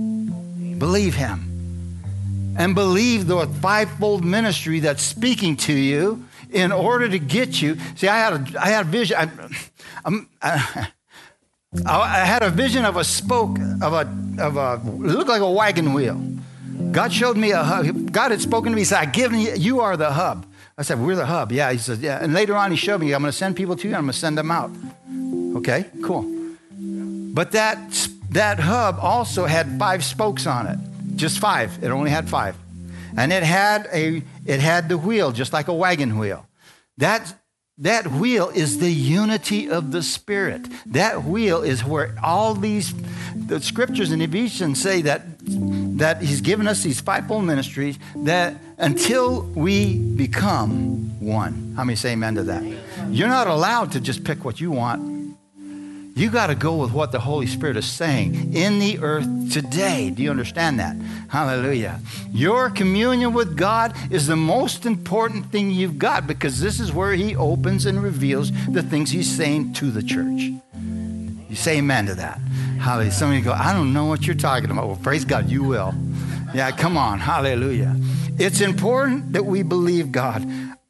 and believe the fivefold ministry that's speaking to you in order to get you. See, I had a vision. I had a vision of a spoke of a it looked like a wagon wheel. God showed me a hub. God had spoken to me. He said, "I given you are the hub." I said, we're the hub. Yeah, he says, yeah. And later on, he showed me, I'm going to send people to you. I'm going to send them out. Okay, cool. But that hub also had 5 spokes on it. Just 5. It only had 5. And it had the wheel, just like a wagon wheel. That wheel is the unity of the Spirit. That wheel is where all the scriptures in Ephesians say that he's given us these fivefold ministries that until we become one. How many say amen to that? You're not allowed to just pick what you want. You got to go with what the Holy Spirit is saying in the earth today. Do you understand that? Hallelujah. Your communion with God is the most important thing you've got, because this is where he opens and reveals the things he's saying to the church. You say amen to that. Hallelujah. Some of you go, I don't know what you're talking about. Well, praise God, you will. Yeah, come on. Hallelujah. It's important that we believe God.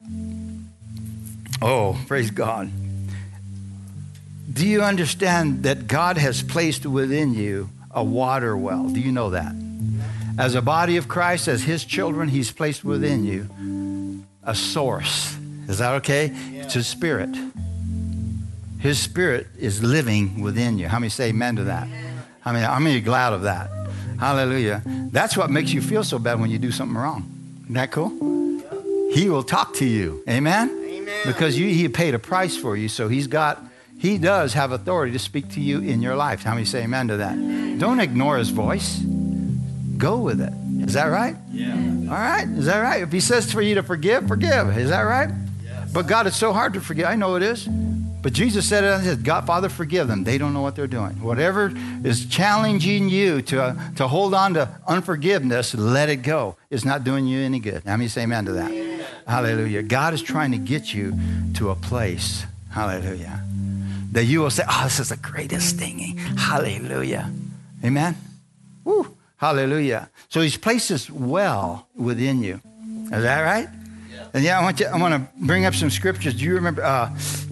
Oh, praise God. Do you understand that God has placed within you a water well? Do you know that? As a body of Christ, as his children, he's placed within you a source. Is that okay? Yeah. It's his spirit. His spirit is living within you. How many say amen to that? How many are glad of that? Hallelujah. That's what makes you feel so bad when you do something wrong. Isn't that cool? He will talk to you. Amen? Amen. Because he paid a price for you, so he does have authority to speak to you in your life. How many say amen to that? Don't ignore his voice. Go with it. Is that right? Yeah. All right. Is that right? If he says for you to forgive, forgive. Is that right? Yes. But God, it's so hard to forgive. I know it is. But Jesus said it, he said, God, Father, forgive them. They don't know what they're doing. Whatever is challenging you to hold on to unforgiveness, let it go. It's not doing you any good. How many say amen to that? Yeah. Hallelujah. God is trying to get you to a place, hallelujah, that you will say, oh, this is the greatest thing. Hallelujah. Amen? Woo. Hallelujah. So he's placed this well within you. Is that right? Yeah. And yeah, I want to bring up some scriptures. Do you remember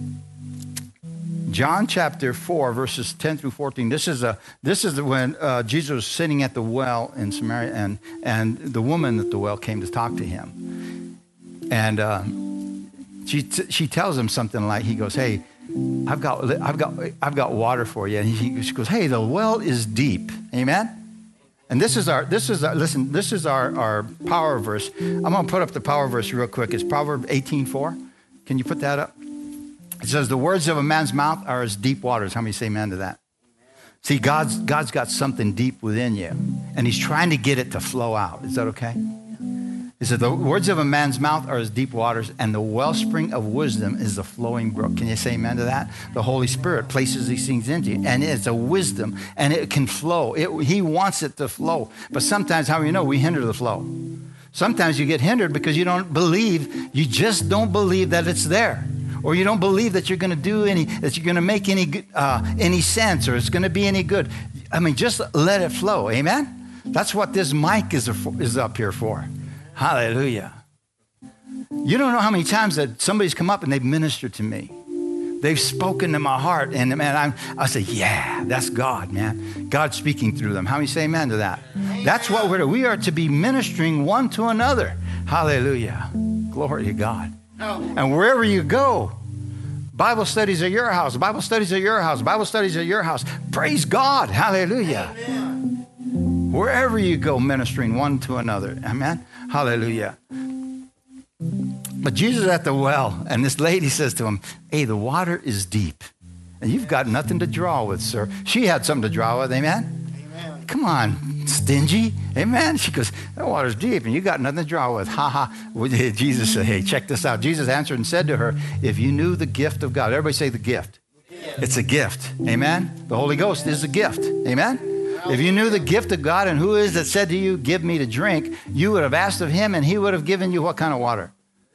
John chapter 4, verses 10 through 14? This is when Jesus was sitting at the well in Samaria, and the woman at the well came to talk to him. And she tells him something like, he goes, hey, I've got water for you. And she goes, hey, the well is deep. Amen? And this is our power verse. I'm going to put up the power verse real quick. It's Proverbs 18:4. Can you put that up? It says, the words of a man's mouth are as deep waters. How many say amen to that? See, God's got something deep within you, and he's trying to get it to flow out. Is that okay? It said, the words of a man's mouth are as deep waters, and the wellspring of wisdom is the flowing brook. Can you say amen to that? The Holy Spirit places these things into you, and it's a wisdom, and it can flow. He wants it to flow. But sometimes, how do you know? We hinder the flow. Sometimes you get hindered because you just don't believe that it's there. Or you don't believe that you're going to make any sense, or it's going to be any good. I mean, just let it flow. Amen? That's what this mic is up here for. Hallelujah. You don't know how many times that somebody's come up and they've ministered to me. They've spoken to my heart. And man, I say, yeah, that's God, man. God's speaking through them. How many say amen to that? That's what we are to be ministering one to another. Hallelujah. Glory to God. And wherever you go, Bible studies at your house, Bible studies at your house, Bible studies at your house. Praise God. Hallelujah. Amen. Wherever you go, ministering one to another. Amen. Hallelujah. But Jesus is at the well, and this lady says to him, hey, the water is deep, and you've got nothing to draw with, sir. She had something to draw with. Amen. Amen. Come on, stingy. Amen. She goes, that water's deep, and you got nothing to draw with. Ha ha. Jesus said, hey, check this out. Jesus answered and said to her, if you knew the gift of God. Everybody say the gift. It's a gift. Amen. The Holy Ghost is a gift. Amen. If you knew the gift of God and who is that said to you, give me to drink, you would have asked of him, and he would have given you what kind of water?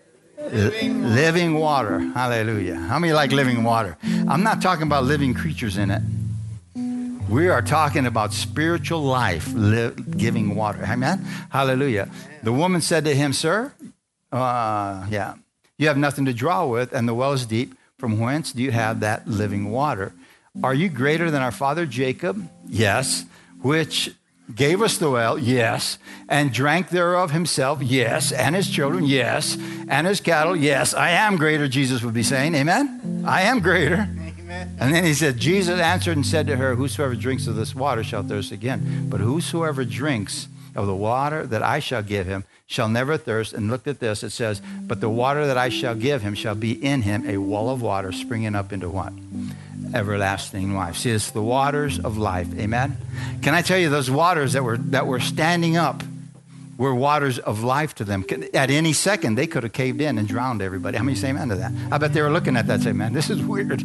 Living water. Hallelujah. How many like living water? I'm not talking about living creatures in it. We are talking about spiritual life, giving water. Amen? Hallelujah. The woman said to him, sir, you have nothing to draw with, and the well is deep. From whence do you have that living water? Are you greater than our father Jacob? Yes. Which gave us the well? Yes. And drank thereof himself? Yes. And his children? Yes. And his cattle? Yes. I am greater, Jesus would be saying. Amen? I am greater. And then he said, Jesus answered and said to her, whosoever drinks of this water shall thirst again. But whosoever drinks of the water that I shall give him shall never thirst. And look at this. It says, but the water that I shall give him shall be in him a well of water springing up into what? Everlasting life. See, it's the waters of life. Amen? Can I tell you, those waters that were standing up were waters of life to them. At any second, they could have caved in and drowned everybody. How many say amen to that? I bet they were looking at that and say, man, this is weird.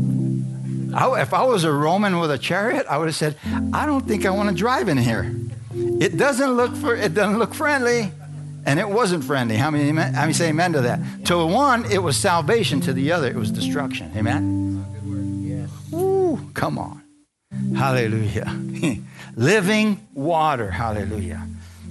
If I was a Roman with a chariot, I would have said, I don't think I want to drive in here. It doesn't look friendly. And it wasn't friendly. How many say amen to that? To one, it was salvation. To the other, it was destruction. Amen? Ooh, come on. Hallelujah. Living water. Hallelujah.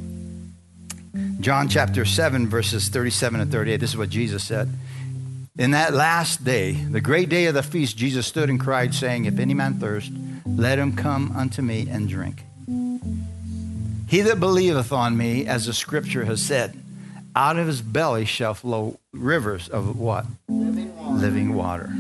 John chapter 7, verses 37 and 38. This is what Jesus said. In that last day, the great day of the feast, Jesus stood and cried, saying, if any man thirst, let him come unto me and drink. He that believeth on me, as the scripture has said, out of his belly shall flow rivers of what? Living water.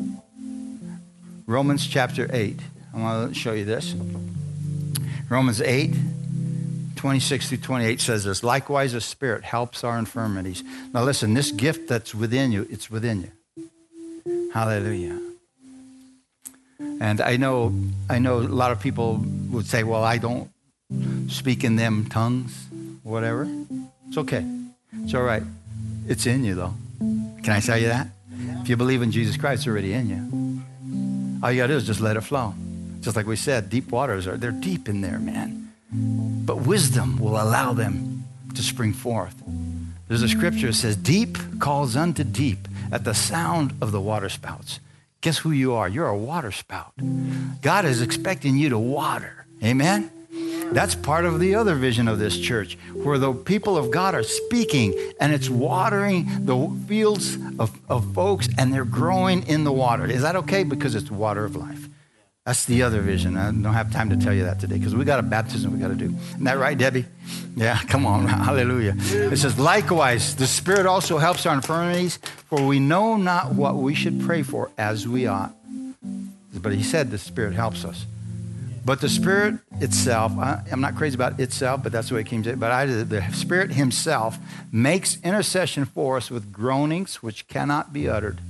Romans chapter 8. I want to show you this. Romans 8, 26 through 28 says this. Likewise, the Spirit helps our infirmities. Now listen, this gift that's within you, it's within you. Hallelujah. And I know a lot of people would say, well, I don't speak in them tongues, whatever. It's okay. It's all right. It's in you, though. Can I tell you that? If you believe in Jesus Christ, it's already in you. All you got to do is just let it flow. Just like we said, deep waters they're deep in there, man. But wisdom will allow them to spring forth. There's a scripture that says, deep calls unto deep at the sound of the water spouts. Guess who you are? You're a water spout. God is expecting you to water. Amen? That's part of the other vision of this church, where the people of God are speaking, and it's watering the fields of folks, and they're growing in the water. Is that okay? Because it's the water of life. That's the other vision. I don't have time to tell you that today, because we got a baptism we got to do. Isn't that right, Debbie? Yeah, come on. Hallelujah. It says, likewise, the Spirit also helps our infirmities, for we know not what we should pray for as we ought. But he said the Spirit helps us. But the Spirit itself, I'm not crazy about itself, but that's the way it came to it. But the Spirit himself makes intercession for us with groanings which cannot be uttered.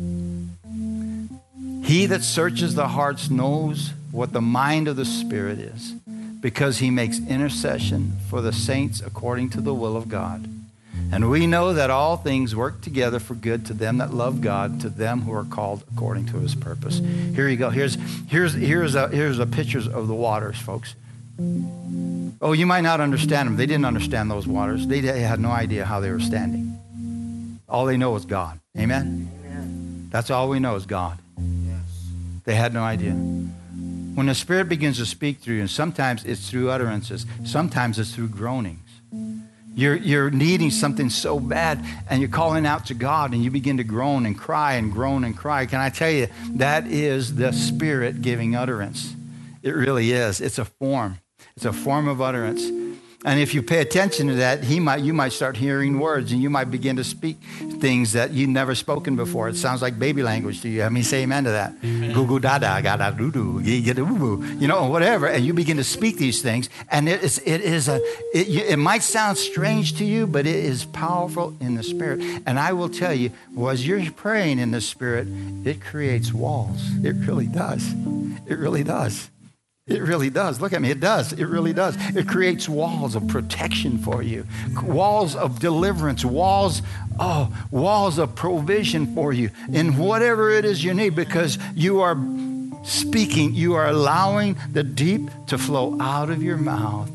He that searches the hearts knows what the mind of the Spirit is, because he makes intercession for the saints according to the will of God. And we know that all things work together for good to them that love God, to them who are called according to his purpose. Here you go. Here's a pictures of the waters, folks. Oh, you might not understand them. They didn't understand those waters. They had no idea how they were standing. All they know is God. Amen? That's all we know is God. They had no idea. When the Spirit begins to speak through you, and sometimes it's through utterances, sometimes it's through groanings. You're needing something so bad, and you're calling out to God, and you begin to groan and cry and groan and cry. Can I tell you, that is the Spirit giving utterance. It really is. It's a form. It's a form of utterance. And if you pay attention to that, you might start hearing words, and you might begin to speak things that you've never spoken before. It sounds like baby language to you. I mean, say amen to that. Goo goo da da, ga da doo doo, get a woo woo, whatever. And you begin to speak these things, and it might sound strange to you, but it is powerful in the Spirit. And I will tell you, as you're praying in the Spirit, it creates walls. It really does. It really does. It really does. Look at me. It does. It really does. It creates walls of protection for you, walls of deliverance, walls of provision for you in whatever it is you need, because you are speaking, you are allowing the deep to flow out of your mouth.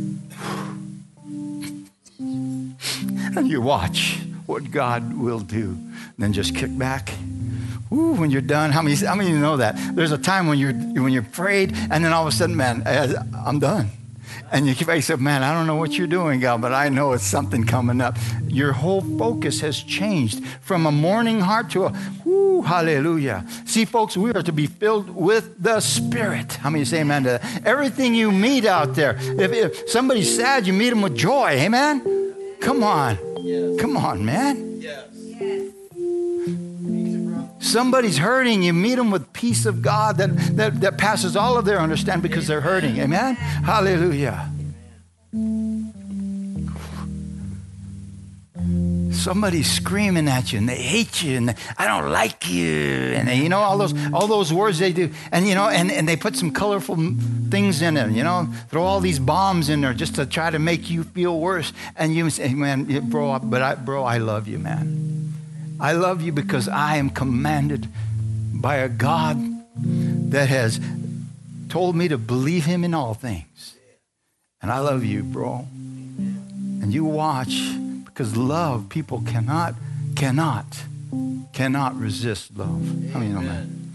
And you watch what God will do. Then just kick back. Ooh, when you're done, how many of you know that? There's a time when you're prayed, and then all of a sudden, man, I'm done. And you say, man, I don't know what you're doing, God, but I know it's something coming up. Your whole focus has changed from a mourning heart to a, hallelujah. See, folks, we are to be filled with the Spirit. How many say amen to that? Everything you meet out there, if somebody's sad, you meet them with joy. Amen? Come on. Yes. Come on, man. Yes. Somebody's hurting, you meet them with peace of God that passes all of their understanding because they're hurting. Amen? Hallelujah. Somebody's screaming at you and they hate you and I don't like you and all those words they do and they put some colorful things in it, throw all these bombs in there just to try to make you feel worse. And you say, man, bro, I love you, man. I love you because I am commanded by a God that has told me to believe him in all things. And I love you, bro. And you watch, because love, people cannot resist love. I mean, no, man.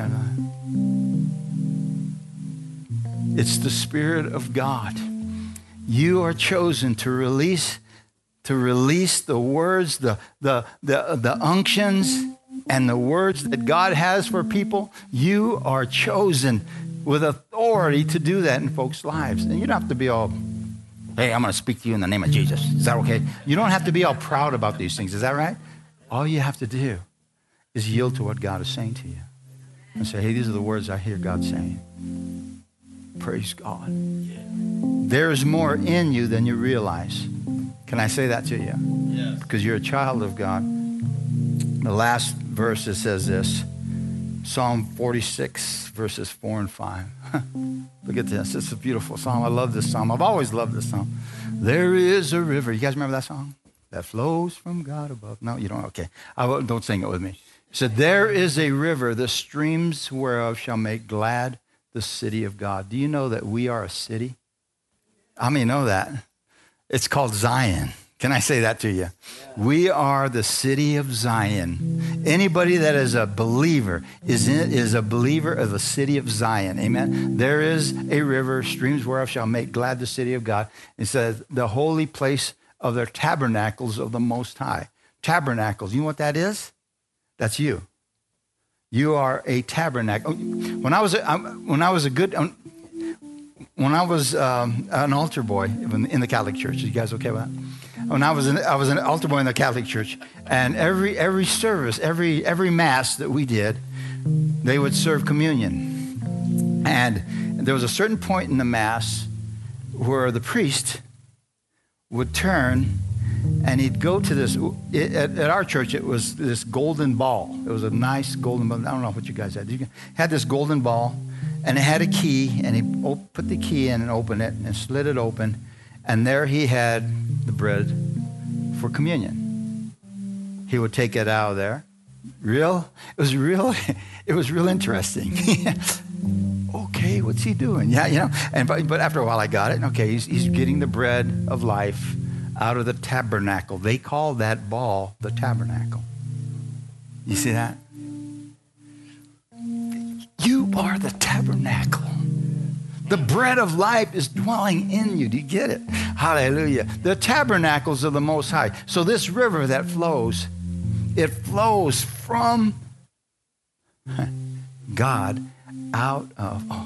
No. It's the Spirit of God. You are chosen to release the words, the unctions, and the words that God has for people. You are chosen with authority to do that in folks' lives. And you don't have to be all, hey, I'm going to speak to you in the name of Jesus. Is that okay? You don't have to be all proud about these things. Is that right? All you have to do is yield to what God is saying to you. And say, hey, these are the words I hear God saying. Praise God. There's more in you than you realize. Can I say that to you? Yes. Because you're a child of God. The last verse, it says this. Psalm 46, verses 4 and 5. Look at this. It's a beautiful psalm. I love this psalm. I've always loved this psalm. There is a river. You guys remember that song? That flows from God above. No, you don't? Okay. Don't sing it with me. It said, there is a river, the streams whereof shall make glad the city of God. Do you know that we are a city? How many know that? It's called Zion. Can I say that to you? Yeah. We are the city of Zion. Anybody that is a believer is a believer of the city of Zion. Amen. There is a river, streams whereof shall make glad the city of God. It says the holy place of the tabernacles of the Most High. Tabernacles. You know what that is? That's you. You are a tabernacle. When I was an altar boy in the Catholic Church. You guys okay with that? When I was an altar boy in the Catholic Church, and every service, every mass that we did, they would serve communion. And there was a certain point in the mass where the priest would turn and he'd go to this, at our church, it was this golden ball. It was a nice golden ball. I don't know what you guys had. You had this golden ball, and it had a key, and he put the key in and opened it and slid it open, and there he had the bread for communion. He would take it out of there. It was real interesting. Okay, what's he doing? Yeah, but after a while I got it. Okay, he's getting the bread of life out of the tabernacle. They call that ball the tabernacle. You see that? You are the tabernacle. The bread of life is dwelling in you. Do you get it? Hallelujah. The tabernacles of the Most High. So this river that flows, it flows from God out of all.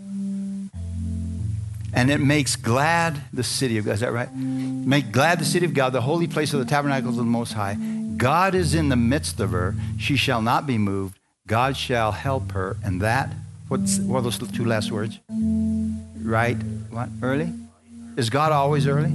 And it makes glad the city of God. Is that right? Make glad the city of God, the holy place of the tabernacles of the Most High. God is in the midst of her. She shall not be moved. God shall help her. And that, what are those two last words? Right? What? Early? Is God always early?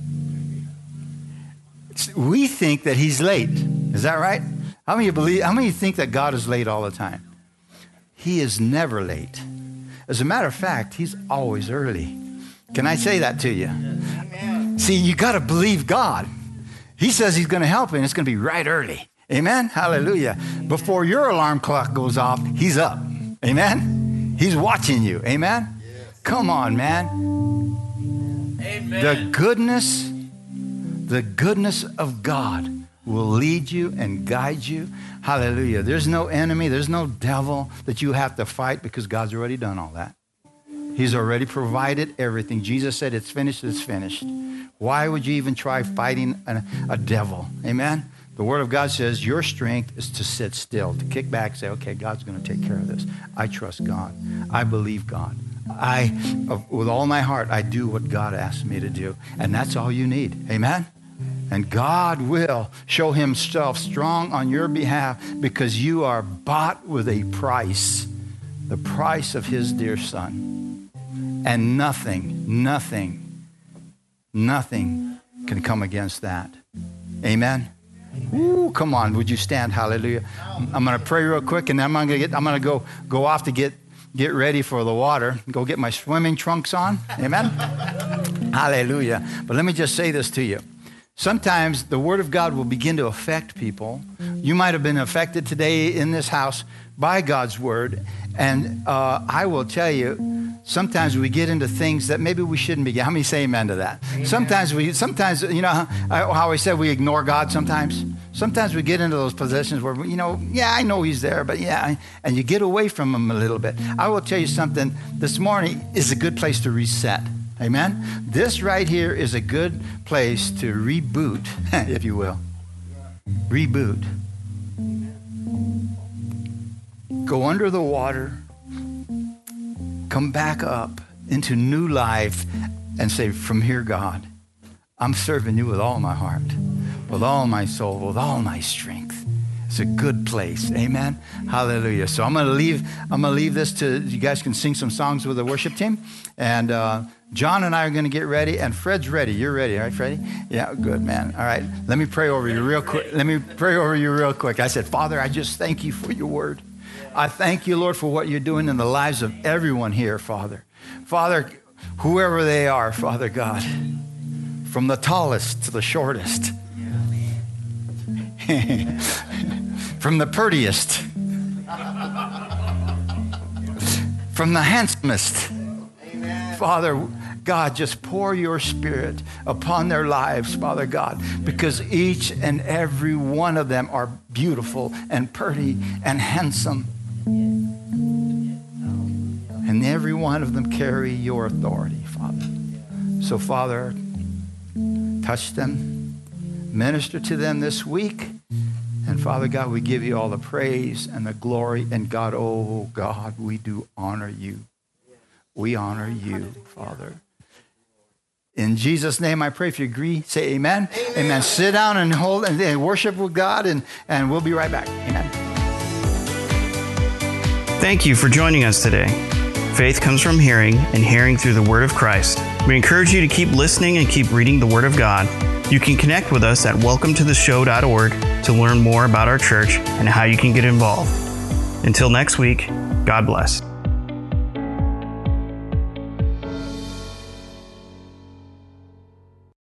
We think that he's late. Is that right? How many of you think that God is late all the time? He is never late. As a matter of fact, he's always early. Can I say that to you? Amen. See, you got to believe God. He says he's going to help you, and it's going to be right early. Amen? Hallelujah. Before your alarm clock goes off, he's up. Amen? He's watching you. Amen? Yes. Come on, man. Amen. The goodness of God will lead you and guide you. Hallelujah. There's no enemy, there's no devil that you have to fight because God's already done all that. He's already provided everything. Jesus said, it's finished, it's finished. Why would you even try fighting a devil? Amen? The Word of God says your strength is to sit still, to kick back and say, okay, God's going to take care of this. I trust God. I believe God. With all my heart, I do what God asked me to do. And that's all you need. Amen? And God will show himself strong on your behalf because you are bought with a price, the price of his dear son. And nothing can come against that. Amen? Ooh, come on, would you stand? Hallelujah. I'm going to pray real quick, and then I'm going to go off to get ready for the water, go get my swimming trunks on. Amen? Hallelujah. But let me just say this to you. Sometimes the Word of God will begin to affect people. You might have been affected today in this house by God's Word. And I will tell you, sometimes we get into things that maybe we shouldn't be. How many say amen to that? Amen. Sometimes, you know, how I said we ignore God sometimes? Sometimes we get into those positions where, you know, I know he's there, but and you get away from him a little bit. I will tell you something. This morning is a good place to reset. Amen? This right here is a good place to reboot, if you will. Reboot. Go under the water, come back up into new life, and say, from here, God, I'm serving you with all my heart, with all my soul, with all my strength. It's a good place. Amen. Hallelujah. So I'm going to leave this to, you guys can sing some songs with the worship team. And John and I are going to get ready, and Fred's ready. You're ready, all right, Freddie? Yeah, good, man. All right. Let me pray over you real quick. I said, Father, I just thank you for your word. I thank you, Lord, for what you're doing in the lives of everyone here, Father. Father, whoever they are, Father God, from the tallest to the shortest, from the prettiest, from the handsomest. Amen. Father God, just pour your Spirit upon their lives, Father God, because each and every one of them are beautiful and pretty and handsome. And every one of them carry your authority, Father. So, Father, touch them, minister to them this week. And Father God, we give you all the praise and the glory. And God, oh God, we do honor you. We honor you, Father. In Jesus' name, I pray. If you agree, say amen. Amen. Amen. Sit down and hold and worship with God, and we'll be right back. Amen. Thank you for joining us today. Faith comes from hearing, and hearing through the Word of Christ. We encourage you to keep listening and keep reading the Word of God. You can connect with us at welcometotheshow.org to learn more about our church and how you can get involved. Until next week, God bless.